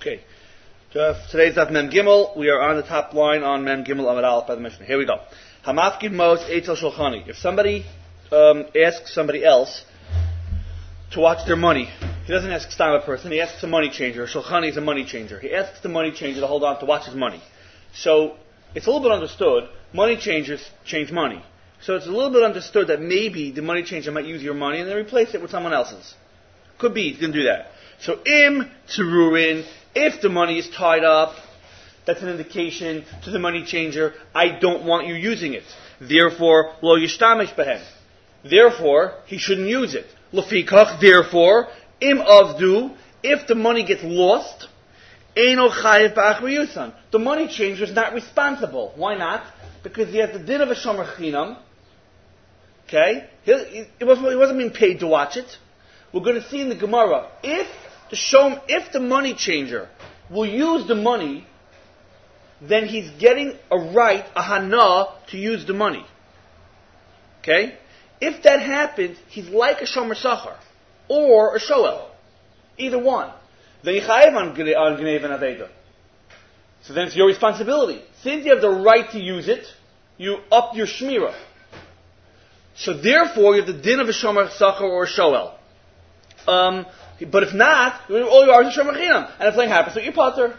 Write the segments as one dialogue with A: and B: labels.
A: Okay. Today's Daf Mem Gimel. We are on the top line on Mem Gimel Amud Aleph by the Mishnah. Here we go. Hamafkid Mos Eitzel Shulchani. If somebody asks somebody else to watch their money, he doesn't ask Stam a person, he asks a money changer. Shulchani is a money changer. He asks the money changer to hold on to watch his money. So it's a little bit understood, money changers change money. So it's a little bit understood that maybe the money changer might use your money and then replace it with someone else's. Could be, he's going to do that. So im tzururin, if the money is tied up, that's an indication to the money changer, I don't want you using it. Therefore, lo yishtamish behem. Therefore, he shouldn't use it. Lefikach, therefore, im avdu, if the money gets lost, eino chayev ba'achriyusan. The money changer is not responsible. Why not? Because he has the din of a shomer chinam. Okay? He wasn't being paid to watch it. We're going to see in the Gemara, if the money changer will use the money, then he's getting a right, a hana, to use the money. Okay? If that happens, he's like a shomer sachar, or a shoel. Either one. Then you chayev on gnev and aveda. So then it's your responsibility. Since you have the right to use it, you up your shmira. So therefore, you have the din of a shomer sachar or a shoel. But if not, all you are is a shomer chinam. And if something happens, so you potter.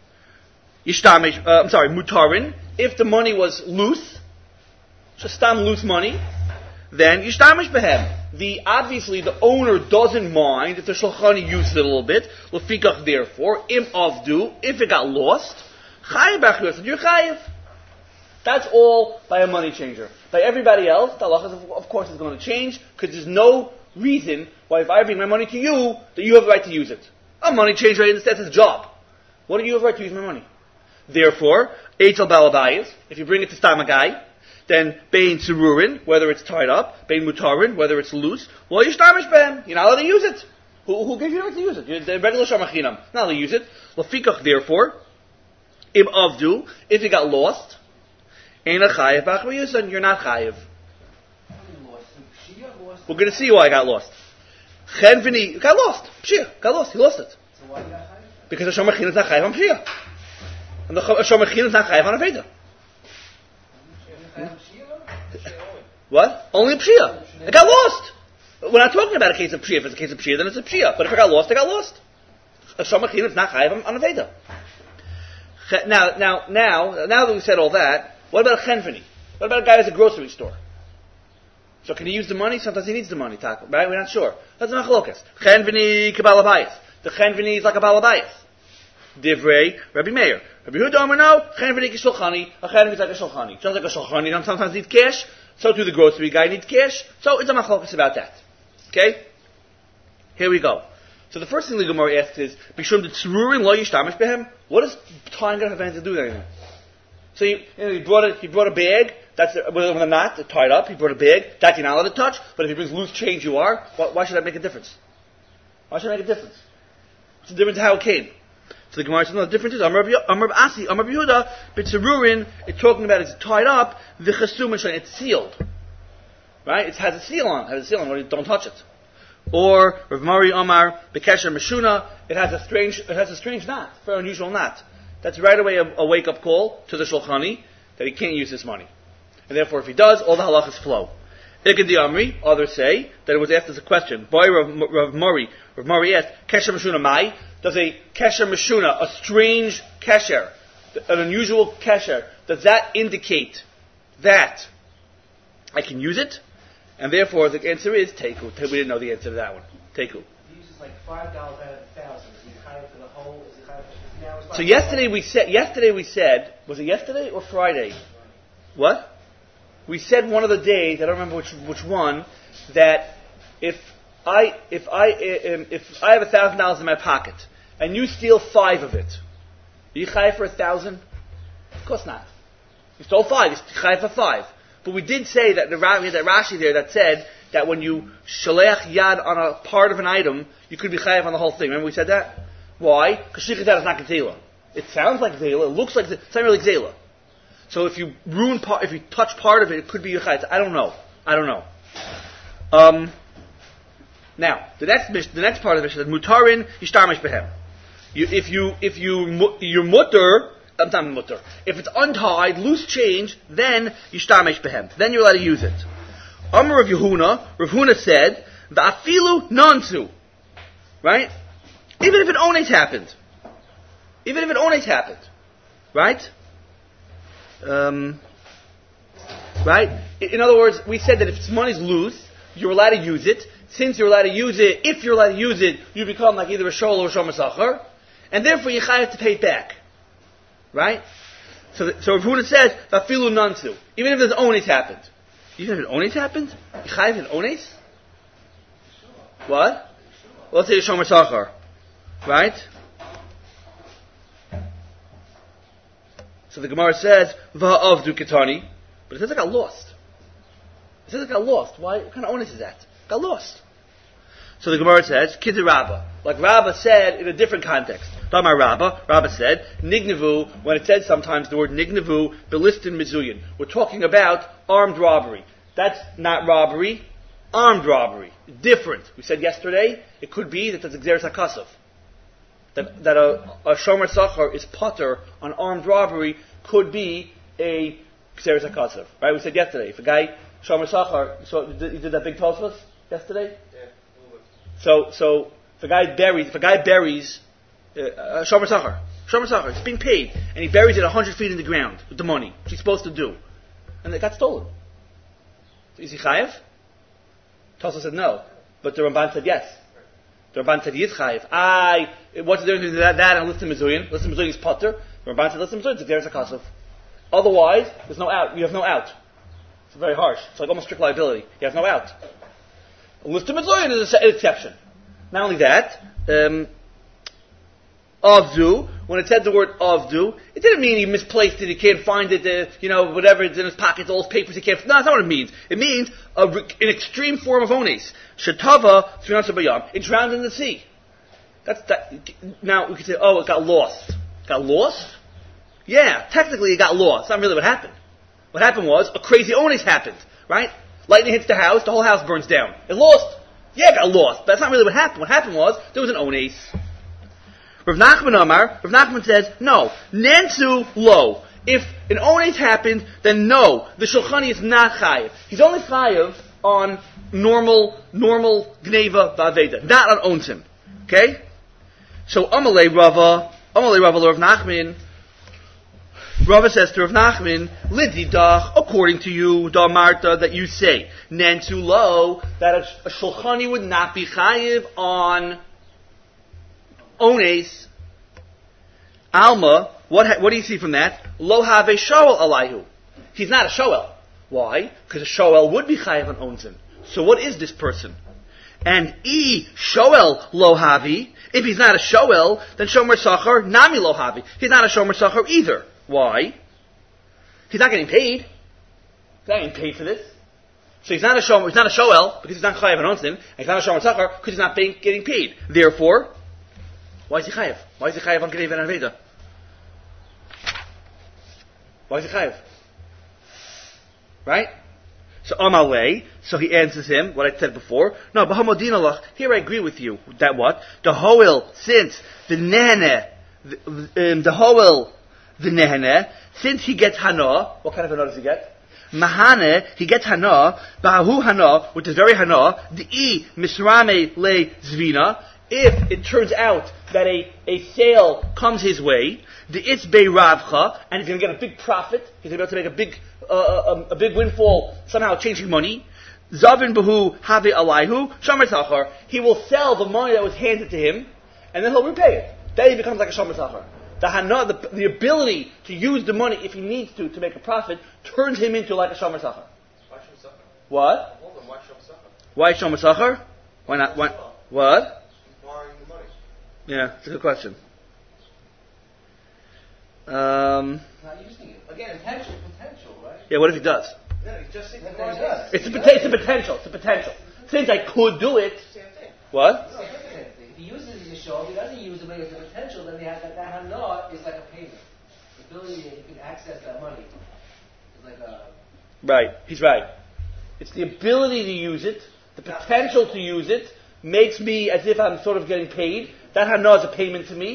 A: Mutarin. If the money was loose, stam loose money, then yishtamish behem. Obviously, the owner doesn't mind if the shulchani uses it a little bit. Lefikach, therefore, im avdu, if it got lost, chayev b'achriyusan, you're chayev. That's all by a money changer. By everybody else, the halacha, of course, is going to change, because there's no reason why if I bring my money to you, that you have the right to use it. A money changer, that's his job. What do you have the right to use my money? Therefore, Eitzel Balabayis, if you bring it to Stam a guy, then Bein Tzururin, whether it's tied up, Bein Mutarin, whether it's loose, well, Yishtamish Ben, you're not allowed to use it. Who gave you the right to use it? You're the regular Shamachinam. Not allowed to use it. Lafikach, therefore, Im Avdu, if it got lost, Ein a Chayev B'Achriyusan, you're not Chayev. We're going to see why I got lost. Chenvini got lost. Pshia got lost. He lost it.
B: So why did I chayev?
A: Because the shomer chinam is not chayev on pshia, and the shomer chinam is not chayev on aveda. What? Only pshia. It got lost. We're not talking about a case of pshia. If it's a case of pshia, then it's a pshia. But if it got lost, it got lost. A shomer chinam is not chayev on aveda. Now that we said all that, what about a chenvini? What about a guy who has a grocery store? So can he use the money? Sometimes he needs the money, right? We're not sure. That's machlokas. Chenvini kabalabayis. The chenvini is like a balabayis. Divrei Rabbi Meir. Rabbi Yehuda Omer no. Chenvini is shulchani. A chenvini is like a shulchani. Just like a shulchani sometimes needs cash. So too the grocery guy needs cash. So it's a machlokas about that. Okay? Here we go. So the first thing the Gemara asks is, Bishum the tzururin lo yishtamish behem. What does tying going to have anything to do with anything? So he brought a bag. That's with a knot tied up. He brought a bag. That you're not allowed to touch. But if he brings loose change, you are. Why should that make a difference? Why should it make a difference? What's the difference in how it came? So the Gemara says, no, the difference is Amar Asi, Amar Yehuda, B'tzerurin, it's talking about it's tied up, v'chasum and it's sealed. Right? It has a seal on. Don't touch it. Or Rav Mari Amar B'kesher Meshuna, it has a strange knot, very unusual knot. That's right away a wake-up call to the Shulchani that he can't use this money. And therefore, if he does, all the halachas flow. Ikadi Amri, others say that it was asked as a question. Boy, Rav Mari asked, Kesher Meshuna Mai? Does a Kesher Meshuna, a strange Kesher, an unusual Kesher, does that indicate that I can use it? And therefore, the answer is Teku. We didn't know the answer to that one. Teku.
B: He uses like $5 out of 1,000. Is he chayev for the whole? Is he chayev for now?
A: So yesterday we said, was it yesterday or Friday? What? We said one of the days, I don't remember which one, that if I have $1,000 in my pocket and you steal 5 of it, are you chayev for 1,000? Of course not. You stole 5, you're chayev for 5. But we did say that we had that Rashi there that said that when you shaleach yad on a part of an item, you could be chayev on the whole thing. Remember we said that? Why? Because shlichus yad is not gzela. It sounds like gzela. It looks like it's not really gzela. So if you if you touch part of it, it could be your chayt. I don't know. Now the next part of it says mutarin yishtamish behem. You're mutter. Not mutter. If it's untied, loose change, then you shtamesh behem. Then you're allowed to use it. Amar Rav Huna said, "Va'afilu nansu." Right? Even if it ones happened. Right? Right? In other words, we said that if money's loose, you're allowed to use it. Since you're allowed to use it, if you're allowed to use it, you become like either a shol or a shomer sachar, and therefore you have to pay it back. Right? So Rav Huna says, "Vafilu nansu." Even if there's ones happened. Even if it ones happened? You chayav an ones? What? Well, let's say a shomer sachar. Right? So the Gemara says, "Va'avdu ketani," but it says I got lost. Why? What kind of onus is that? Got lost. So the Gemara says, "Kidei Rabba," like Rabba said in a different context. Damar Rabba said, "Nignevu." When it says sometimes the word nignevu, belistin mizuyin, we're talking about armed robbery. That's not robbery, armed robbery. Different. We said yesterday it could be that that's Xeris HaKasav. That a shomer sachar is potter on armed robbery could be a Xeris HaKasav. Right? We said yesterday, if a guy, shomer sachar, you did that big Tosfos yesterday?
B: Yeah.
A: So if a guy buries shomer sachar, it's being paid, and he buries it 100 feet in the ground with the money, which he's supposed to do, and it got stolen. Is he chayev? Tosfos said no, but the Ramban said yes. The Ramban said he is chayiv. What's the difference between that and listim mizuyin? Listim mizuyin is potter. The Ramban said listim mizuyin is Xeris HaKasav. Otherwise, there's no out. You have no out. It's very harsh. It's like almost strict liability. You have no out. Listim mizuyin is an exception. Not only that, avdu. When it said the word avdu, it didn't mean he misplaced it. He can't find it. Whatever is in his pockets, all his papers. He can't. No, that's not what it means. It means an extreme form of ones. Shetava tzrinasa bayam. It drowned in the sea. That's that. Now we could say, it got lost. Got lost? Yeah, technically it got lost. That's not really what happened. What happened was a crazy ones happened. Right? Lightning hits the house. The whole house burns down. It lost. Yeah, it got lost. But that's not really what happened. What happened was there was an ones. Rav Nachman says, no, Nansu lo. If an ones happened, then no, the Shulchani is not chayiv. He's only chayiv on normal gneva v'aveda, not on onsim. Okay? So Amalei Rava Rav Nachman. Rava says to Rav Nachman, Lididach, according to you, Da Marta, that you say, Nansu lo, that a Shulchani would not be chayiv on ones. Alma, what do you see from that? Lo have shoel alayhu. He's not a shoel. Why? Because a shoel would be chayiv on onsim. So what is this person? And shoel lo havi. If he's not a shoel, then shomer sachar nami lo havi. He's not a shomer sachar either. Why? He's not getting paid. He's not getting paid for this. So he's not a shoel because he's not chayiv on onsim. And he's not a shomer sachar because he's not getting paid. Therefore, why is he chayiv? Why is he chayiv on gneva and aveda? Why is he chayiv? Right? So Amalei, so he answers him, what I said before. No, Bahamadinalach, here I agree with you. That what? The Hoel, since the Nehene, since he gets Hana, what kind of Hana does he get? Mahane, he gets Hana, Bahu Hana, which is very Hana, the Misrame Le Zvina, if it turns out that a sale comes his way, the Itzbei Ravcha, and he's going to get a big profit, he's going to be able to make a big windfall, somehow changing money, Zavin Bahu Have Alayhu, Shomer Sachar, he will sell the money that was handed to him, and then he'll repay it. Then he becomes like a Shomer Sachar. The ability to use the money if he needs to make a profit turns him into like a Shomer Sachar.
B: Why Shomer Sachar?
A: What?
B: Why Shomer Sachar?
A: Why Shomer Sachar? Why not? Why? What?
B: Borrowing the money.
A: Yeah, it's a good question.
B: Not using it. Again, potential, right?
A: Yeah, what if he does?
B: No, he's just saying
A: It's a potential. Since I could do it.
B: Same thing.
A: What?
B: No, it's the same thing. If he uses it in the show, if he doesn't use it, but it's a potential, then that hana is like a payment. The ability that you can access that money is like a...
A: Right, he's right. It's the ability to use it, the potential to use it, makes me as if I'm sort of getting paid. That hana is a payment to me.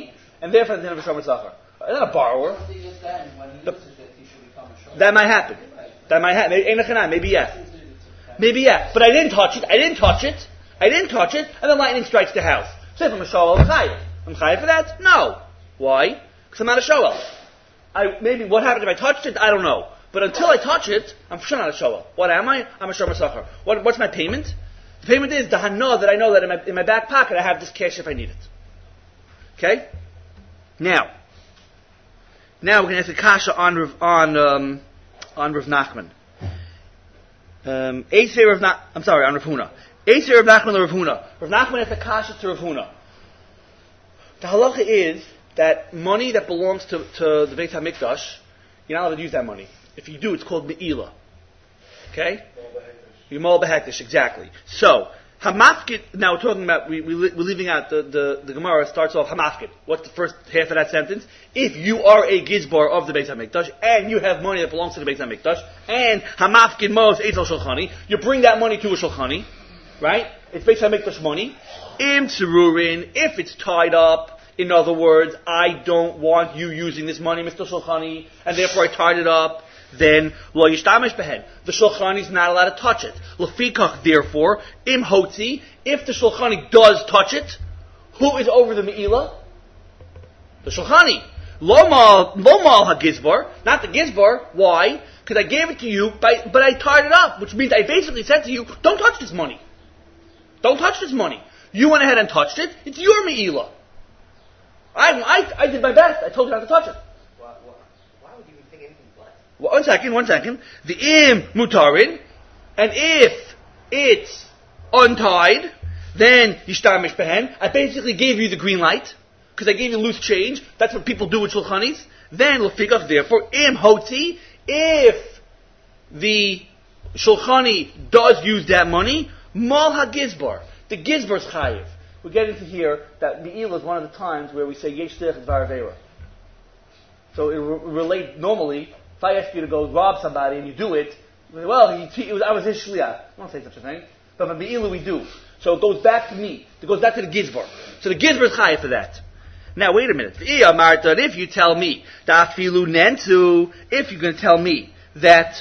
A: and therefore the din of a shomer tzachar. Not a borrower.
B: Once he gets that, and when he uses it, he should become a shomer.
A: That might happen. That might happen. Maybe yeah. Maybe yeah. But I didn't touch it, and then lightning strikes the house. So if I'm a shoel, I'm chayiv. I'm chayiv for that? No. Why? Because I'm not a shoel. Maybe what happens if I touched it? I don't know. But until I touch it, I'm for sure not a shoel. What am I? I'm a shomer tzachar. What's my payment? The payment is the hana that I know that in my back pocket I have this cash if I need it. Okay? Now we're going to ask a kasha on Rav Nachman. On Rav Huna. Eisei Rav Nachman to Rav Huna. Rav Nachman asked a kasha to Rav Huna. The halacha is that money that belongs to the Beit HaMikdash, you're not allowed to use that money. If you do, it's called me'ila. Okay? You're mol behektish, exactly. So, hamafkid, now we're talking about, we're leaving out the Gemara starts off hamafkid. What's the first half of that sentence? If you are a gizbar of the Beit HaMikdash, and you have money that belongs to the Beit HaMikdash, and hamafkid mos eitzel shulchani, you bring that money to a shulchani, right? It's Beit HaMikdash money. Im tzerurin, if it's tied up, in other words, I don't want you using this money, Mr. Shulchani, and therefore I tied it up, then lo yishtamish behen. The Shulchani is not allowed to touch it. Lefikach, therefore, im hotzi, if the Shulchani does touch it, who is over the me'ila? The Shulchani. Lo mal ha-gizbar, not the gizbar. Why? Because I gave it to you, but I tied it up, which means I basically said to you, don't touch this money. Don't touch this money. You went ahead and touched it, it's your me'ila. I did my best. I told you not to touch it.
B: Why would you even think anything but?
A: Well, one second. The im mutarin, and if it's untied, then yishtamish behen. I basically gave you the green light, because I gave you loose change. That's what people do with shulchanis. Then lefikach, therefore, im hotzi, if the shulchani does use that money, mal ha-gizbar. The gizbar's chayiv. We get into here that me'ila is one of the times where we say yesh derech dvar aveira. So it relate normally. If I ask you to go rob somebody and you do it, well, I was his shliach. I won't say such a thing, but by me'ila we do. So it goes back to me. It goes back to the gizbar. So the gizbar is chayav for that. Now wait a minute. If you tell me if you're going to tell me that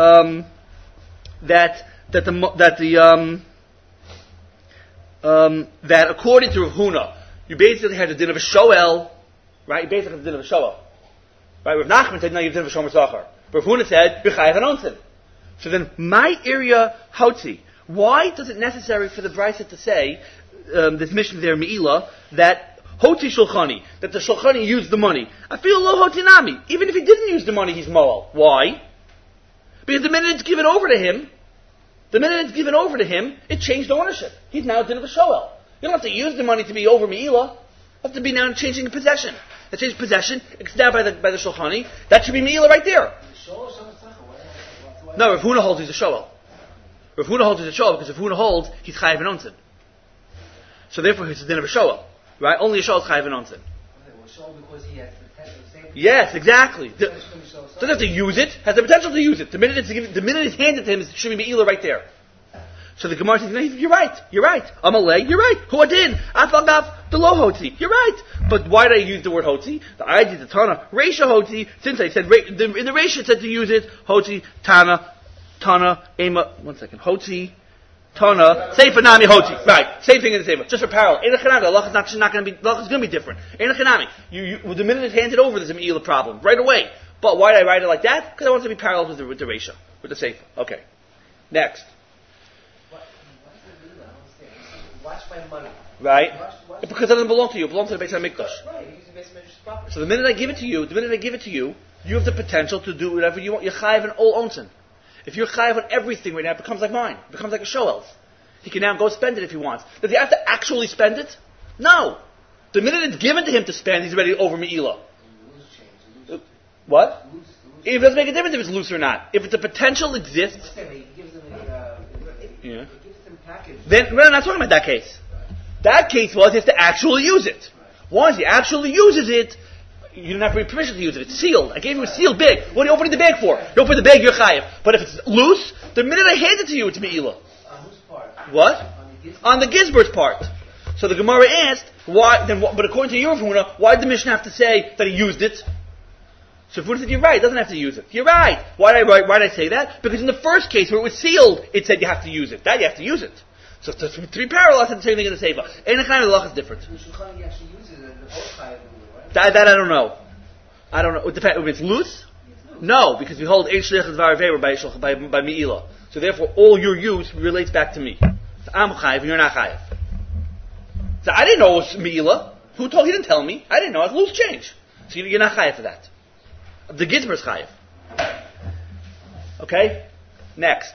A: that according to Rav Huna, you basically had the din of a shoel, right? You basically had the din of a shoel. Right? Rav Nachman said, no, you have the din of a shomer tzachar. Rav Huna said, you're chayav an onsen. So then, my area hotzi. Why does it necessary for the Brisa to say, this mission there, Me'ila, that hotzi shulchani, that the shulchani used the money? I feel lo hotzi nami. Even if he didn't use the money, he's moel. Why? Because the minute it's given over to him, it changed ownership. He's now a din of a shoel. You don't have to use the money to be over me'ila. You have to be now changing possession. That change possession, it's now by the shulchani. That should be me'ila right there. No, Rav Huna holds he's a shoel. Rav Huna holds he's a shoel because Rav Huna holds he's chayav an onsen. So therefore he's a din of a shoel. Right? Only a shoel is chayav an onsen.
B: Because he has the same.
A: Yes, exactly. Doesn't have to use it. Has the potential to use it. The minute it's handed to him, it should be me'ila right there. So the Gemara says, no, you're right. Amalei, you're right. Huadin, afagav, the lo hotzi. You're right. But why did I use the word hotzi? The idea, the Tana, Reisha hotzi, since I said, in the Reisha it said to use it, hotzi, Tana, Ema, hotzi, Tana, Seifa Nami hotzi. Right, same thing in the Seifa, just for parallel. Ein Echanami, the Allah is not going to be different. Ein Echanami, the minute it's handed over, there's a me'ila problem, right away. But why did I write it like that? Because I want it to be parallel with the Reisha, with the Seifa. Okay. Next.
B: Watch my money.
A: Right? Because it doesn't belong to you. It belongs to the Beit HaMikdash.
B: Right. You're using Beit HaMikdash property.
A: So the minute I give it to you, you have the potential to do whatever you want. You're chayav an ol onsen. If you're chayav on everything right now, it becomes like mine. It becomes like a shoel's. He can now go spend it if he wants. Does he have to actually spend it? No. The minute it's given to him to spend, he's ready over me'ila. What? It doesn't make a difference if it's loose or not. If the potential exists.
B: He gives them package.
A: Then we're not talking about that case. That case was he has to actually use it. Once he actually uses it, you don't have permission to use it. It's sealed. I gave you a sealed bag. What are you opening the bag for? You open the bag, you're chayav. But if it's loose, the minute I hand it to you, it's me'ila.
B: On whose part?
A: What? On the gizber's part. So the Gemara asked, Why then? But according to your Huna, why did the Mishnah have to say that he used it? So Huna said, "You're right. It doesn't have to use it. You're right. Why did I say that? Because in the first case where it was sealed, it said you have to use it. That you have to use it. So three parallels said the same thing in the Seifa. Any kind of halach is different.
B: The Shulchan actually uses it in the both right?
A: That I don't know. I don't know. It depends. If it's loose. No, because we hold Ein Shliach Dvar Ve'er by Me'ilah. So therefore, all your use relates back to me. So I'm chayiv and you're not chayiv. So I didn't know it was Me'ilah. Who told? He didn't tell me. I didn't know. It's loose change. So you're not chayiv for that. The Gizmer is chayiv. Okay? Next.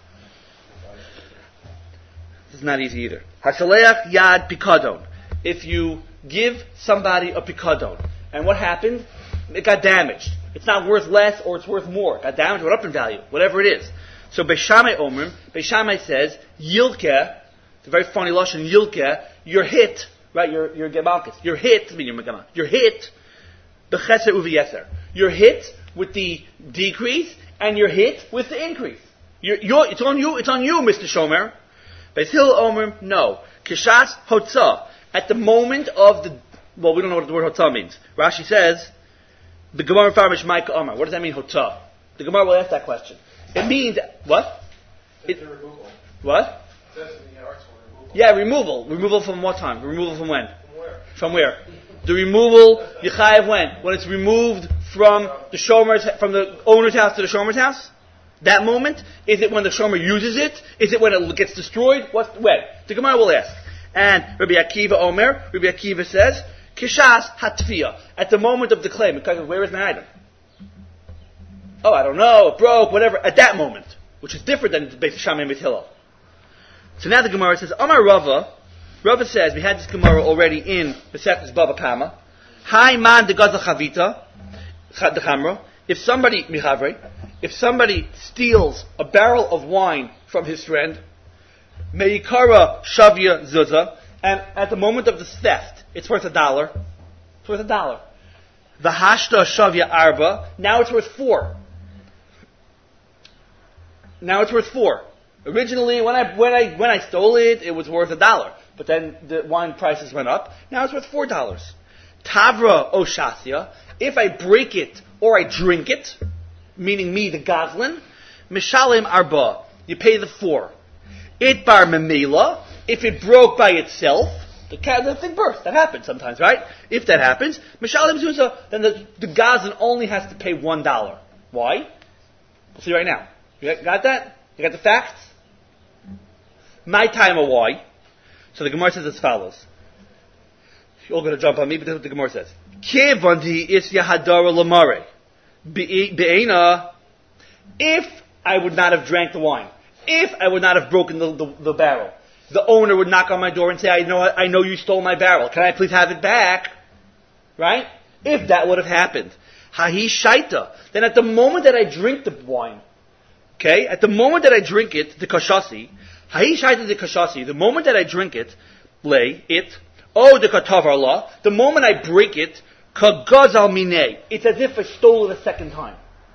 A: This is not easy either. Hashaleach Yad Pikadon. If you give somebody a Pikadon, and what happened? It got damaged. It's not worth less or it's worth more. It got damaged, went up in value, whatever it is. So Beishamai Omer, Beishamai says, Yilke, it's a very funny lashon, Yilke, you're hit, right, you're Gemalkis, you're hit, you're hit, B'cheser uviyeser. You're hit with the decrease, and you're hit with the increase. It's on you, Mr. Shomer. Beis Hillel Omer, no. Kishas Hotzah, at the moment of the, well, we don't know what the word Hotzah means. Rashi says, the Gemara Farmish Micah Omer. What does that mean, Hotzah? The Gemara will ask that question. It means, what?
C: Removal.
A: What?
C: It says in the arts for removal.
A: Yeah, removal. Removal from what time? Removal from when?
C: From where?
A: From where? The removal, Yechayev when? When it's removed from from the owner's house to the shomer's house? That moment? Is it when the shomer uses it? Is it when it gets destroyed? When? The Gemara will ask. And Rabbi Akiva Omer, Rabbi Akiva says, Kishas Hatfiya, at the moment of the claim, because where is my item? Oh, I don't know, it broke, whatever, at that moment, which is different than Beis Shammai and Beis Hillel. So now the Gemara says, Amar Rava says, we had this Gemara already in Masechtas Bava Kama, Hai man de Gaza Chavita, the Chamra, if somebody steals a barrel of wine from his friend, Meikara Shavya Zuzah, and at the moment of the theft, it's worth $1. It's worth $1. The Hashta Shavya Arba, now it's worth 4. Now it's worth 4. Originally, when I stole it, it was worth $1. But then the wine prices went up. Now it's worth $4. Tavra Oshasya, if I break it or I drink it, meaning me, the Goslin, Mishalim Arba, you pay the 4. Itbar Memela, if it broke by itself, the thing burst. That happens sometimes, right? If that happens, Mishalim Zuzah, then the Goslin only has to pay $1. Why? We'll see right now. You got that? You got the facts? My time or why? So the Gemara says as follows. You're all going to jump on me, but this is what the Gemara says. Kevandi is Yahadara Lamare. Be'ena, if I would not have drank the wine, if I would not have broken the barrel, the owner would knock on my door and say, I know you stole my barrel. Can I please have it back? Right? If that would have happened. Hahi shaita. Then at the moment that I drink the wine, okay, at the moment that I drink it, the kashasi, hahi shaita the kashasi, the moment that I drink it, the katavar the moment I break it, kagazal mine, it's as if I stole it a second time.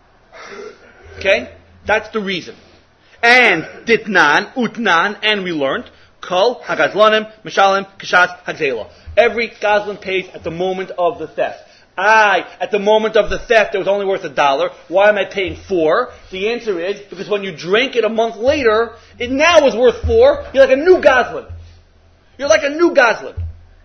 A: Okay? That's the reason. And ditnan, utnan, and we learned, kol, hagazlanim, mishalim, kishas, hagzela. Every gazlan pays at the moment of the theft. At the moment of the theft, it was only worth $1. Why am I paying 4? The answer is, because when you drank it a month later, it now was worth 4. You're like a new gazlan. You're like a new gazlan.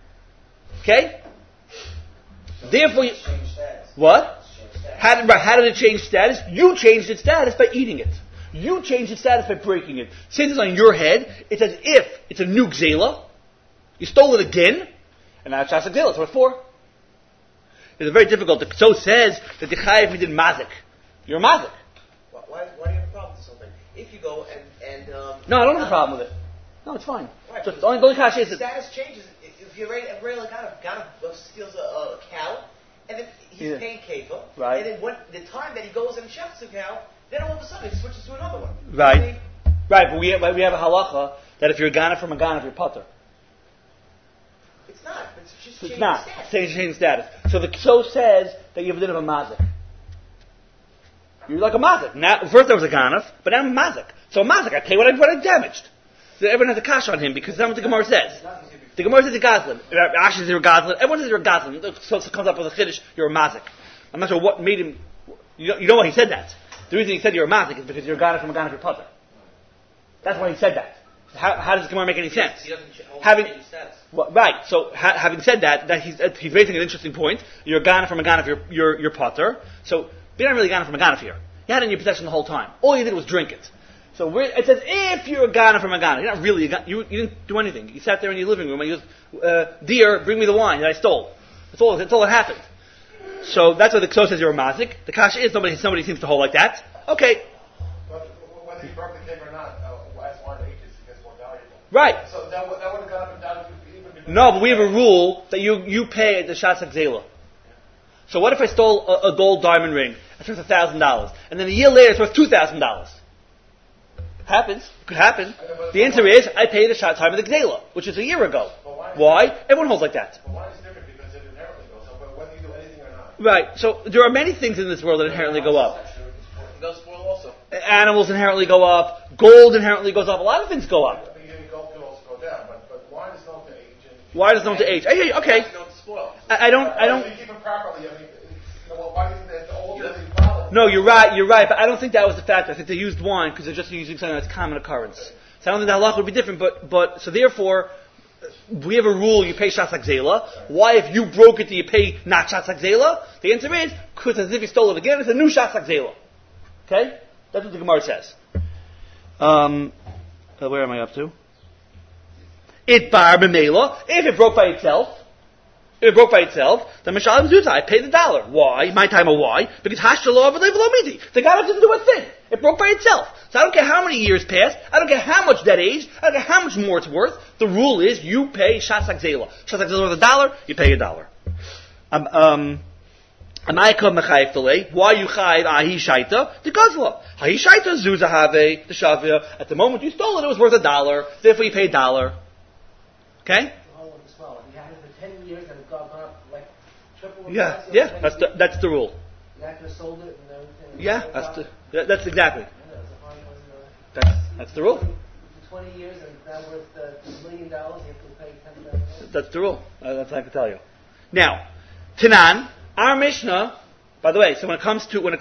A: Okay? Therefore, what? How did it change status? You changed its status by eating it. You changed its status by breaking it. Since it's on your head, it's as if it's a new gzela. You stole it again, and now it's just a gzela. It's worth 4. It's very difficult. The Kso says that the chayiv did mazik. You're a mazik.
D: Why do you have a problem with something? If you go and
A: no, I don't have a problem with it. No, it's fine.
D: Right,
A: So the only kasha is
D: the status changes. If you're a regular guy steals a cow, and then he's paying keva,
A: right?
D: And then the time that he goes and shechs the cow, then all of a sudden it switches to another one.
A: Right. Right, but we have a halacha that if you're a ganav from a ganav, you're putter.
D: It's not. It's just
A: It's not. Changing status. So the Kso says that you have a din of a mazik. You're like a mazik. Now, first I was a ganav, but now I'm a mazik. So a mazik, I pay what I damaged. So everyone has a kash on him because that's what the Gemara says. The Gemara says you're Gazlan. Rashi says you're Gazlan. Everyone says you're Gazlan. So it comes up with a Chiddush, you're a Mazik. I'm not sure what made him, you know why he said that. The reason he said you're a Mazik is because you're a Gana from a Gana of your Potter. That's why he said that. How does the Gemara make any sense?
D: He doesn't hold any status.
A: Well, right. So having said that he's raising an interesting point. You're a Gana from a Gana of your Potter. So you're not really a Gana from a Gana of here. You had it in your possession the whole time. All you did was drink it. So it says if you're a Gana from a Gana, you're not really a Gana. You didn't do anything. You sat there in your living room and you goes, dear, bring me the wine that I stole. That's all that happened. So that's why the Kso says you're a Mazik. The Kasha is somebody seems to hold like that. Okay.
C: But whether you broke the cake or not, as wine ages, it gets more valuable.
A: Right.
C: So that would have gone up and down even before.
A: No, but we have a rule that you pay the Shatzak Zela. So what if I stole a gold diamond ring? It's worth $1,000. And then a year later it's worth $2,000. Happens. Could happen. The answer is I pay the Shat time of the Gzela, which is a year ago. Why? Everyone holds like that.
C: But wine is different because it inherently goes up, but whether you do anything or not.
A: Right. So there are many things in this world that inherently go up.
D: They'll spoil also.
A: Animals inherently go up. Gold inherently goes up. A lot of things go up.
C: At the beginning, gold could also go down, but wine is known to age.
A: Why does it known to age? Okay.
D: Wine is known to spoil.
A: I don't.
C: If you keep it properly, I mean, why do you think that the older the problem?
A: No, you're right, but I don't think that was the factor. I think they used wine because they're just using something that's common occurrence. So I don't think the halach would be different, but so therefore, we have a rule, you pay Shatzak Zela. Why, if you broke it, do you pay not Shatzak Zela? The answer is, because as if you stole it again, it's a new Shatzak Zela. Okay? That's what the Gemara says. Where am I up to? It bar b'meila. If it broke by itself, then Mishalim Zuzah, I pay the dollar. Why? My time of why? Because Hashtalah midi. The guy didn't do a thing. It broke by itself. So I don't care how many years passed. I don't care how much that aged. I don't care how much more it's worth. The rule is you pay Shatzak Zela. Shatzak Zela worth $1, you pay $1. Why you chayiv ahi shaita? The gazla. Ahi shaita zuzah have the shavia. At the moment you stole it, it was worth $1. Therefore you pay $1. Okay?
B: You had it for 10 years and it's gone up like triple.
A: Yeah. That's the rule.
B: You could have sold it and everything.
A: Yeah, that's exactly. That's the rule.
B: For 20 years and now worth $1 million, you have to pay $10,000.
A: That's the rule. That's what I can tell you. Now, Tanan, our Mishnah. By the way, so when it comes to a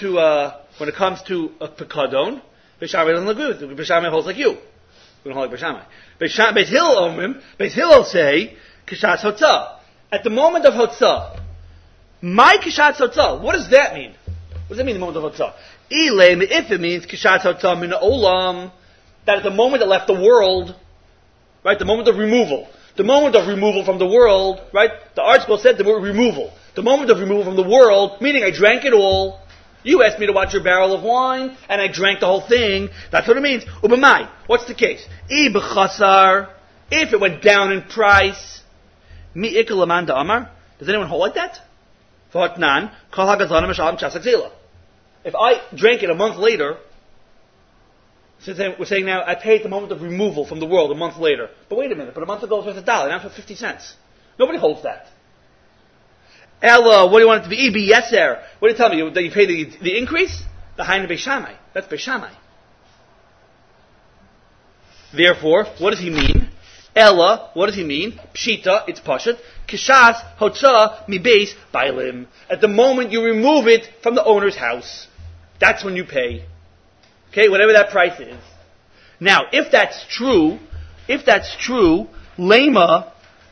A: pekadon, Beishamai doesn't agree with it. Beishamai holds like you. We don't hold like Beishamai. Beis Hillel say kishatz hotzah. At the moment of hotzah, my kishatz hotzah. What does that mean? What does that mean? The moment of hotzah. If it means kishatz hotzah min olam, that at the moment it left the world, right? The moment of removal. The moment of removal from the world, right? The article said the word removal. The moment of removal from the world, meaning I drank it all. You asked me to watch your barrel of wine, and I drank the whole thing. That's what it means. Ubamai. What's the case? If it went down in price. Mi ikalaman amar. Does anyone hold like that? If I drank it a month later, since we're saying now, I paid the moment of removal from the world a month later. But wait a minute, but a month ago it was worth $1, now it's worth 50 cents. Nobody holds that. Ella, what do you want it to be? Ibi yeser. What do you tell me? That you pay the increase? The Hainu Beishamai. That's Beishamai. Therefore, what does he mean? Ella, what does he mean? Pshita, it's Pashat. Kishas, Hotza, Mi Beis, Bailim. At the moment you remove it from the owner's house, that's when you pay. Okay, whatever that price is. Now, if that's true, Lema,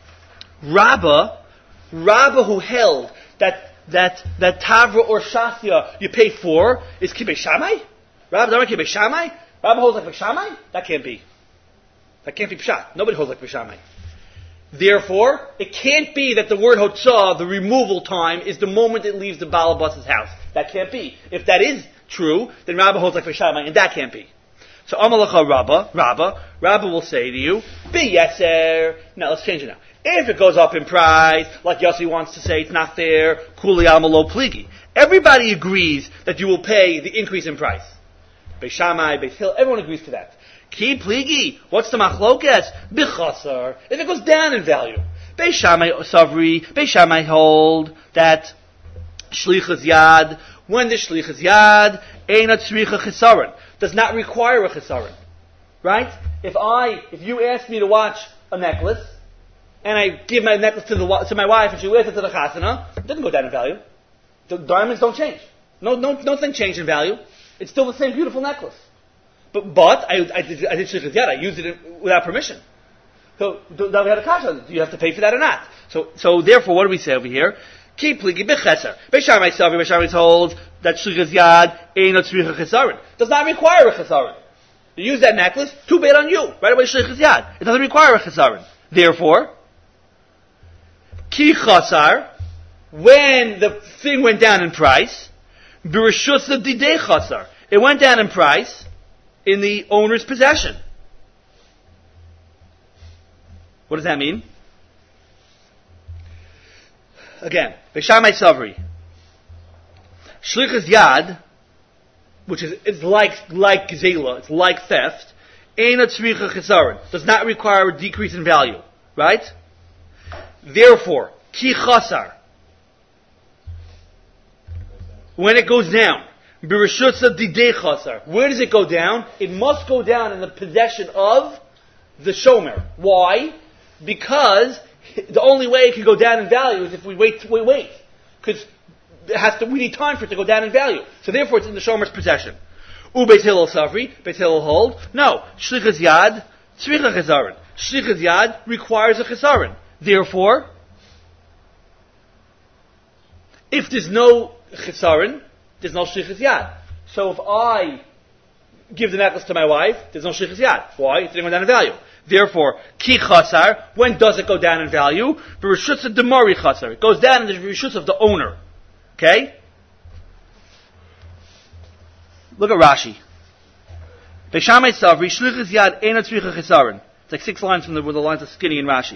A: Rabba who held that Tavra or Shasya you pay for is Kibbe Shammai? Rabba doesn't Kibbe Shammai? Rabba holds like Shammai? That can't be. That can't be Pshat. Nobody holds like Shammai. Therefore, it can't be that the word Hotzah, the removal time, is the moment it leaves the Balabas's house. That can't be. If that is true, then Rabba holds like Shammai, and that can't be. So Amalacha Rabba will say to you, Be Yeser. Now let's change it now. If it goes up in price, like Yossi wants to say, it's not fair, Kuli Amalo Pligi. Everybody agrees that you will pay the increase in price. Beis Shammai, Beis Hillel, everyone agrees to that. Ki Pligi, what's the machlokas? Bichasar. If it goes down in value. Beis Shammai Savri, Beis Shammai hold that Shlichas Yad, when the Shlichas Yad, Einat Shricha Chisaron, does not require a Chisaron. Right? If you ask me to watch a necklace, and I give my necklace to my wife, and she wears it to the chasana, it doesn't go down in value. The diamonds don't change. Nothing changed in value. It's still the same beautiful necklace. But I did shlichus yad. I used it without permission. So now we had a kasha. Do you have to pay for that or not? So therefore, what do we say over here? Ki pligi becheser. Beis Shammai holds that shlichus yad ain't a tzricha chesaron. Does not require a chesaron. You use that necklace, too bad on you. Right away shlichus yad. It doesn't require a chesaron. Therefore, ki chasar, when the thing went down in price, b'reshus didei chasar. It went down in price in the owner's possession. What does that mean? Again, Beis Shammai Savri. Shlichus yad, which is it's like gzela, it's like theft, eina tzricha chesaron, does not require a decrease in value, right? Therefore, ki chasar, when it goes down, b'reshutza didei chasar, where does it go down? It must go down in the possession of the shomer. Why? Because the only way it can go down in value is if we wait. Because we need time for it to go down in value. So therefore it's in the shomer's possession. Beis Hillel Savri, Beis Hillel hold, no, shlichus yad, tzricha chesaron. Shlichus yad requires a chesaron. Therefore, if there's no chesaron, there's no shlichus yad. So if I give the necklace to my wife, there's no shlichus yad. Why? It didn't go down in value. Therefore, ki chasar, when does it go down in value? B'reshutz demari chasar. It goes down in the reshutz of the owner. Okay? Look at Rashi. Beis Shammai Savri, shlichus yad eina tzricha chesaron. It's like 6 lines from where the lines are skinny in Rashi.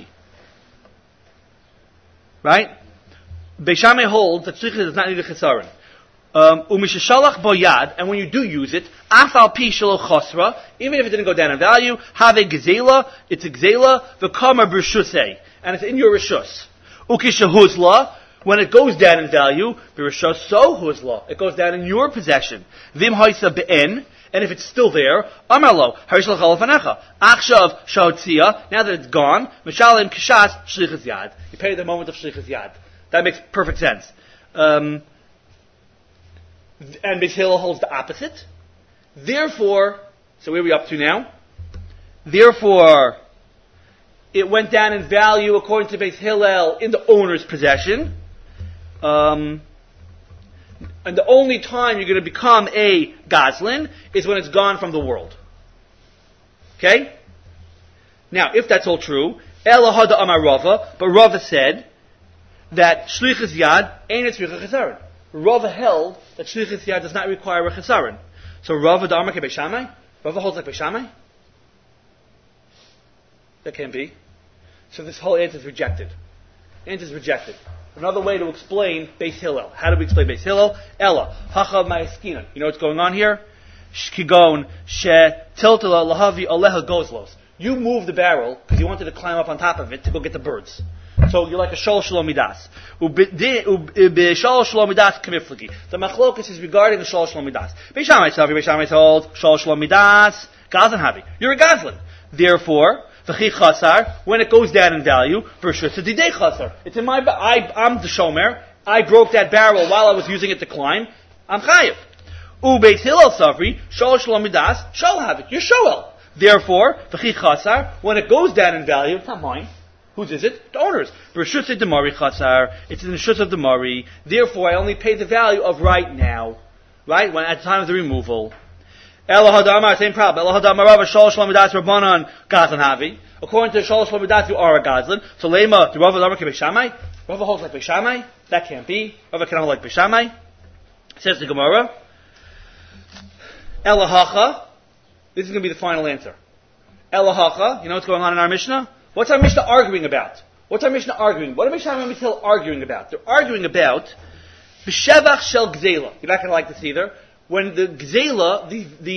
A: Right? Beis Shammai holds that shlichus does not need a chesaron. Umishashalach bo yad, and when you do use it, afal pi shelo chosra, even if it didn't go down in value, have a gzela, it's a gzela, v'kamar b'reshusei, and it's in your reshus. Ukishahuzla, when it goes down in value, b'reshus so huzla, it goes down in your possession. Vim haisa be'en, and if it's still there, amarlo, harishlach alafanecha, achshav shahotzia, now that it's gone, mishalim kishas shlichus yad. You pay the moment of shlichus yad. That makes perfect sense. And Beis Hillel holds the opposite. Therefore, so where are we up to now? Therefore, it went down in value according to Beis Hillel in the owner's possession. And the only time you're going to become a Goslin is when it's gone from the world. Okay? Now, if that's all true, Elahada Amar Rava, but Rava said that Shlichus Yad ain't a tzricha chesaron. Rava held that shlichus yad does not require a chesaron. So Rava d'amar ke Beis Shammai? Rava holds like Beis Shammai? That can't be. So this whole answer is rejected. Answer is rejected. Another way to explain Beis Hillel. How do we explain Beis Hillel? Ella hachav ma'askina. You know what's going on here? Shkigon she tiltala lahavi aleha gozlos. You move the barrel because you wanted to climb up on top of it to go get the birds. So you're like a shol shalom midas. Shol shalom midas kamiflagi. The machlokas is regarding the shol shalom midas. Beis Shammai holds shol shalom midas gazan havi. You're a gazlan. Therefore, v'chi chasar, when it goes down in value, v'reshutza didei chasar. It's in my. I'm the shomer. I broke that barrel while I was using it to climb. I'm chayiv. Beis Hillel Savri shol shalom midas shol havi. You're shoel. Therefore, v'chi chasar, when it goes down in value, it's not mine. Whose is it? The owner's. B'reshutza demari chasar. It's in the shutz of the mari. Therefore, I only pay the value of right now. Right? When at the time of the removal. Elahadamar, same problem. Elahadamar Rava shol shalom midas rabbanon gazlan havi. According to shol shalom midas, you are a gazlan. So lema, the Rava d'amar ke Beis Shammai. Rava holds like Beis Shammai. That can't be. Rava cannot hold like Beis Shammai. Says the Gemara. Elahacha. This is going to be the final answer. Elahacha. You know what's going on in our Mishnah? What's our Mishnah arguing about? What are Beis Shammai and Beis Hillel arguing about? They're arguing about b'shevach shel gzela. You're not going to like this either. When the gzela,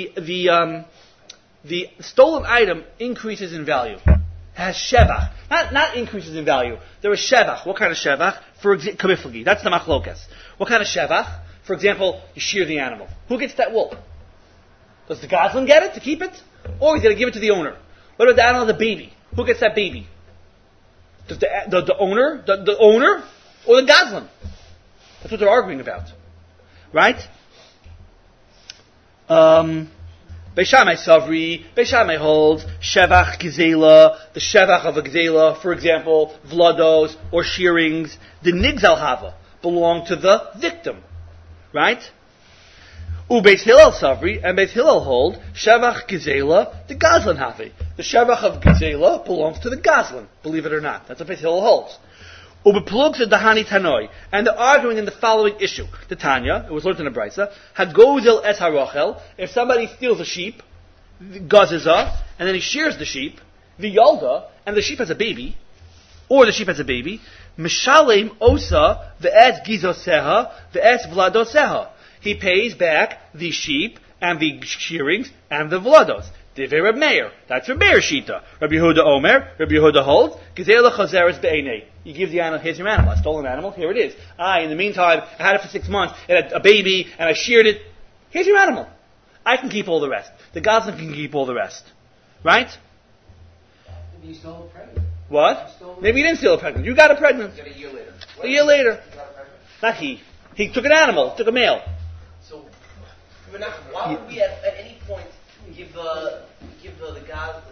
A: the stolen item increases in value, has shevach, not increases in value. There is shevach. What kind of shevach? For example, kamiflagi. That's the machlokas. What kind of shevach? For example, you shear the animal. Who gets that wool? Does the Goslin get it to keep it, or is he going to give it to the owner? What about the animal, the baby? Who gets that baby? Does the owner, the owner, or the Gazlan? That's what they're arguing about, right? Beis Shammai Savri, Beis Shammai holds Shevach Gezela, the Shevach of a Gezela, for example, Vlados or shearings, the Nigzal Hava belong to the victim, right? Beis Hillel Savri and Beis Hillel hold Shevach Gezela, the Gazlan Havi. The Shevach of Gezela belongs to the Gazlan, believe it or not. That's what Beis Hillel holds. Ubeplugs Dahani Tanoi, and they're arguing in the following issue. The Tanya, it was learned in the Brisa, Hagozel es harochel, if somebody steals a sheep, Gaziza, and then he shears the sheep, the Yalda, and the sheep has a baby, or the sheep has a baby, Mishalem Osa, the es Gizoseha, the es Vladoseha. He pays back the sheep, and the shearings, and the Vlados. Divei Reb Meir. That's Reb Meir Shita. Rabbi Yehuda Omer. Rabbi Yehuda holds. Gezela chazeres be'enei. You give the animal. Here's your animal. I stole an animal. Here it is. In the meantime, I had it for 6 months. It had a baby, and I sheared it. Here's your animal. I can keep all the rest. The Gazlan can keep all the rest. Right?
B: Maybe you stole a pregnant.
A: What? Maybe you didn't steal a pregnant. You got a pregnant.
D: Get a year later.
A: A year later. Not he. He took an animal. Took a male.
D: So, why would we at any point give the Ghana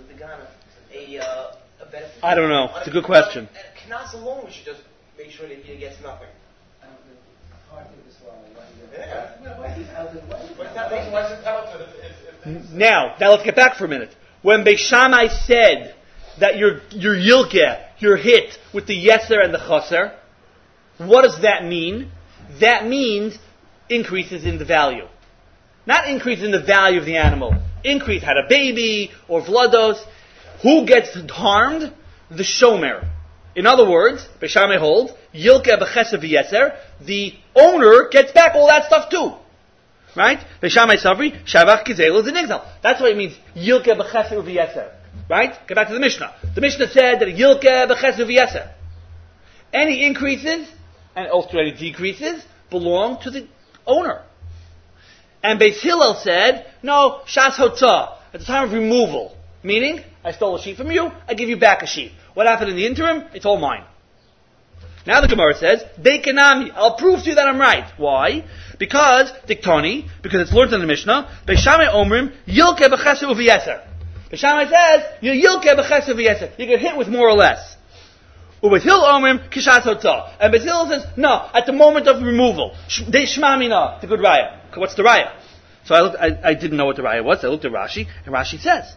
D: a benefit?
A: I don't know. It's a good question.
D: At Knas alone, we should just make sure that he gets nothing.
B: I don't think it's hard to swallow.
C: Yeah.
B: Why is he out of the way?
C: Why is it penalty?
A: Now let's get back for a minute. When Beis Shammai said that your yilkeh, you're hit with the yeser and the chaser, what does that mean? That means increases in the value. Not increase in the value of the animal. Increase had a baby or vlados. Who gets harmed? The shomer. In other words, Beis Shammai holds, yilkeh b'chesed v'yeser, the owner gets back all that stuff too. Right? Beis Shammai Savri, Shavach Gezela is an exile. That's what it means, yilkeh b'chesed v'yeser. Right? Get back to the Mishnah. The Mishnah said that yilkeh b'chesed v'yeser. Any increases, and also any decreases, belong to the owner. And Beis Hillel said, no, shas hotzah, at the time of removal. Meaning, I stole a sheep from you, I give you back a sheep. What happened in the interim? It's all mine. Now the Gemara says, Deikanami, I'll prove to you that I'm right. Why? Because, Diktoni, because it's learned in the Mishnah, Beis Shammai Omrim, Yilkeh b'chesed u'v'yeser. Beis Shammai says, you Yilkeh b'chesed u'v'yeser. You get hit with more or less. Beis Hillel Omrim, Kishas hotzah. And Beis Hillel says, no, at the moment of removal. They shmamina, it's a good raya. What's the raya? So I didn't know what the raya was. I looked at Rashi, and Rashi says,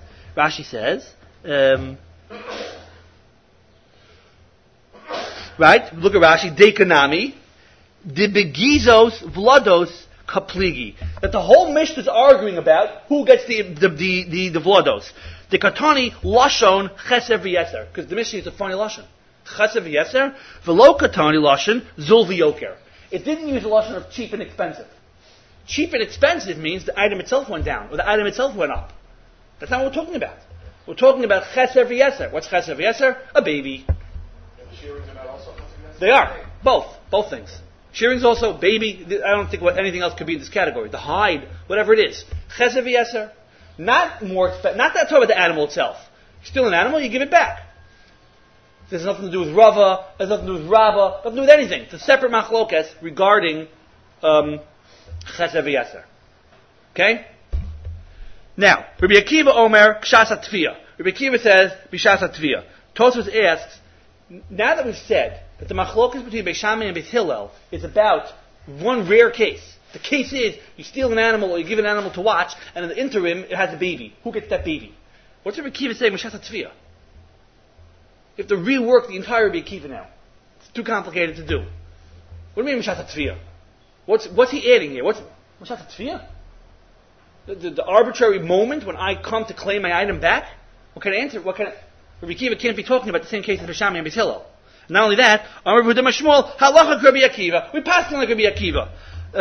A: right? Look at Rashi. Dekanami, the begizos vlados kapligi. That the whole Mishnah is arguing about who gets the vlados. The katani lashon cheser v'yeser, because the Mishnah is a funny lashon. Cheser v'yeser v'lo katani lashon zul v'yoker. It didn't use the lashon of cheap and expensive. Cheap and expensive means the item itself went down, or the item itself went up. That's not what we're talking about. We're talking about cheser v'yeser. What's cheser v'yeser? A baby.
C: And the shearings are not also
A: They are. Both things. Shearing's also baby. I don't think anything else could be in this category. The hide, whatever it is. Cheser v'yeser. Not more expensive. Not that talking about the animal itself. You steal an animal, you give it back. There's nothing to do with Rava. There's nothing to do with Rabba. Nothing to do with anything. It's a separate machlokes regarding cheser v'yeser. Okay? Now, Rabbi Akiva Omer, Kshas HaTfiyah. Rabbi Akiva says, Bishas HaTfiyah. Tosfos asks, now that we've said that the machlokas between Beis Shammai and Beis Hillel is about one rare case. The case is, you steal an animal or you give an animal to watch, and in the interim, it has a baby. Who gets that baby? What's Rabbi Akiva saying, Bishas HaTfiyah? You have to rework the entire Rabbi Akiva now. It's too complicated to do. What do you mean, Bishas HaTfiyah? What's he adding here? What's Bishas HaTfiyah? The arbitrary moment when I come to claim my item back? What kind of answer? Rabbi Akiva can't be talking about the same case as Beis Shammai and Beis Hillel. Not only that, Amar Yehuda Mashmuel, Halacha Rabbi Akiva. We pass like Rabbi Akiva.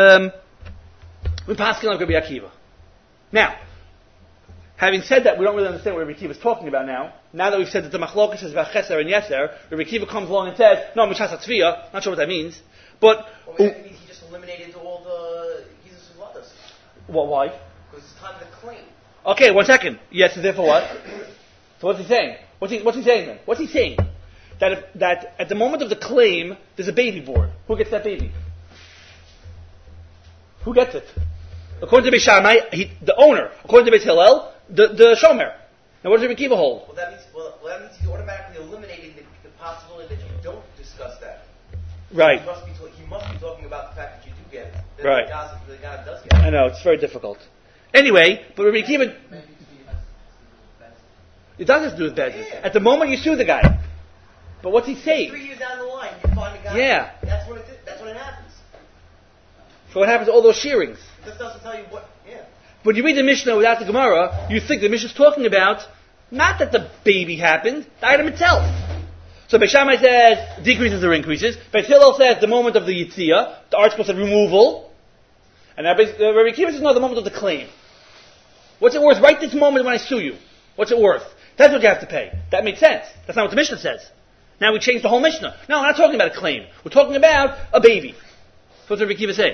A: Like Rabbi Akiva. Now, having said that, we don't really understand what Rabbi Akiva is talking about now. Now that we've said that the machlokas is about Cheser and Yeser, Rabbi Akiva comes along and says, no, Mishas HaTfiyah. Not sure what that means. But
D: Maybe it means he just eliminated all the Jesus and Vlados.
A: Why?
D: Because it's time to claim.
A: Okay, 1 second. Yes, and therefore what? So what's he saying? What's he saying then? What's he saying? that at the moment of the claim, there's a baby born. Who gets that baby? Who gets it? According to Beis Shammai, the owner. According to Beis Hillel, the shomer. Now, what does Rabbi Akiva hold?
D: Well, that means he's automatically eliminating the possibility that you don't discuss that.
A: Right.
D: He must be talking about the fact that you do get it. That
A: Right.
D: The guy does get it.
A: I know, it's very difficult. Anyway, but Rabbi Akiva, it does have to do with Bezdin.
D: Yeah.
A: At the moment you sue the guy. But what's he saying?
D: 3 years down the line, you find a guy.
A: Yeah.
D: That's when it happens.
A: So what happens to all those shearings?
D: This doesn't tell you what. Yeah.
A: When you read the Mishnah without the Gemara, you think the Mishnah is talking about not that the baby happened, the item itself. So Beis Shammai says decreases or increases. Beis Hillel says the moment of the Yitzia, the article said removal. And Rabbi Akiva says no, the moment of the claim. What's it worth right this moment when I sue you? What's it worth? That's what you have to pay. That makes sense. That's not what the Mishnah says. Now we changed the whole Mishnah. No, we're not talking about a claim. We're talking about a baby. So what's Rabbi Akiva saying?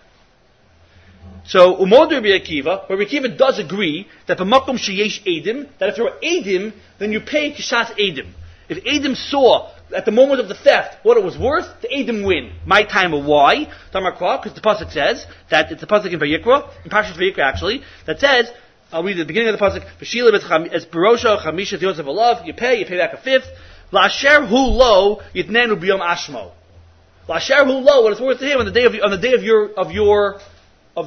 A: So, Umod Rabbi Akiva, Rabbi Akiva does agree that b'makom sheyesh edim, that if there are edim, then you pay kishas edim. If edim saw at the moment of the theft what it was worth, the edim win. My time of why? Tamar Kwa, because the pasuk says that it's a pasuk in Vayikra, in Parshas Vayikra actually, that says, I'll read the beginning of the pasuk, V'shila es barosha chamisha yosef alav, you pay back a fifth. La'asher hu lo yitnenu b'yom ashmo. La'asher hu lo, what it's worth to him on the day of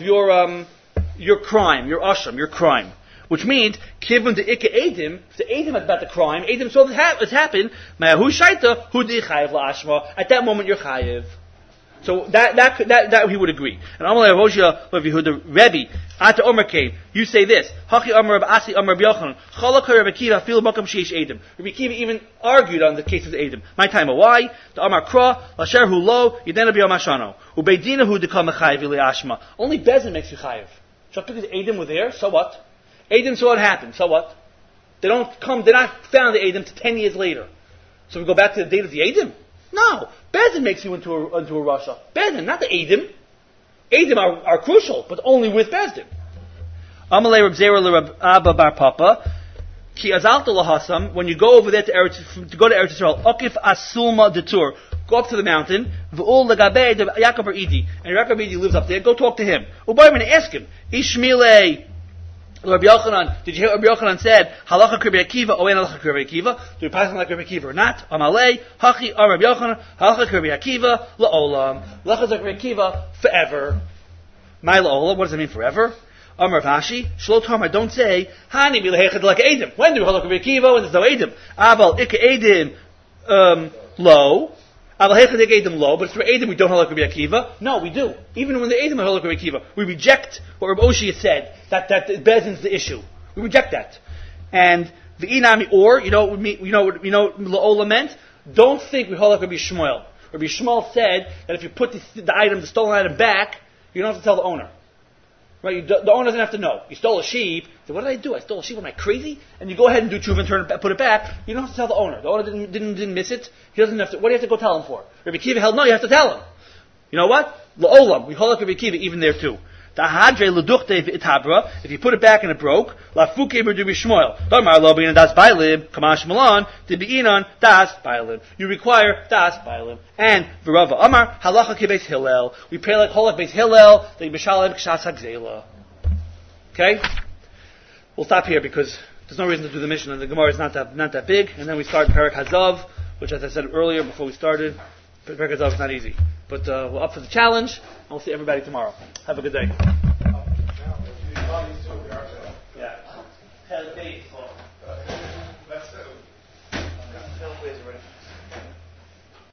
A: your crime, your asham, your crime. Which means, kivun de ikke edim, if the edim about the crime, edim saw it's happened, ma'ahu shaita, hu di chayiv la'ashma, at that moment you're chayiv. So that he would agree. And Amalei Roshia Rav Yehuda Rebbe Ata Omer came. You say this. Hachi Omer Rav Asi Omer Rav Yochanan. Chalak Rav Akiva fil makam sheish edim. Rav Akiva even argued on the case of the edim. My time why? The Amar Kra Lasher Hu Lo Yidena B'Yom Hashano Ubeidina Hu Dekam Mechayiv Ili Ashma. Only Bezin makes you chayiv. Just because edim were there, so what? Edim saw it happen, so what? They're not found the edim to 10 years later. So we go back to the date of the edim. No, Bezdin makes you into a Rasha. Bezdin, not the Edim. Edim are crucial, but only with Bezdin. Amalei Reb Zera Reb Abba Bar Papa. Ki azalta lahasam. When you go over there to go to Eretz Yisrael, Okif Asulma Detur. Go up to the mountain. V'ul legabei de Yaakov Idi. And Yaakov Idi lives up there. Go talk to him. Ubayman, ask him. Ishmilei. Rabbi Yochanan, did you hear what Rabbi Yochanan said? Halacha Rabbi Akiva, or halacha Rabbi Akiva? Do we pass on like Rabbi Akiva or not? Amalei, Hachi, Rabbi Yochanan, halacha Rabbi Akiva, la'olam. Halacha Rabbi Akiva, forever. My la'olam, what does it mean forever? Amar Vashi, Shlo Tomar, don't say, Hani milehechad like Edim. When do we halacha Rabbi Akiva? When there's no Edim. Abal, Ika Edim, lo. Abal hechad Ika Edim lo, but for Edim we don't halacha Rabbi Akiva. No, we do. Even when the Edim are halacha Rabbi Akiva, we reject what Rabbi Oshia said, that Bezin's the issue. We reject that. And the inami or, you know what la'olam meant? Don't think we hold like Rabbi Shmuel. Rabbi Shmuel said that if you put the stolen item back, you don't have to tell the owner. Right? The owner doesn't have to know. You stole a sheep. So what did I do? I stole a sheep. Am I crazy? And you go ahead and do tshuva and put it back. You don't have to tell the owner. The owner didn't miss it. He doesn't have to. What do you have to go tell him for? Rabbi Kiva held no. You have to tell him. You know what? La'olam. We hold like Rabbi Kiva even there too. If you put it back and it broke, lafuke b'Rabbi Shmuel. Damar lo b'in das bailim kamash malan tibi'inan das bailim. You require das bailim. And v'Rava Amar halacha kebeis Hillel. We pray like holach beis Hillel the b'shalem k'shas hagzela. Okay, we'll stop here because there's no reason to do the mission, and the Gemara is not that big. And then we start Perek Hazav, which, as I said earlier before we started, Perek Hazav is not easy. But we're up for the challenge, and we'll see everybody tomorrow. Have a good day.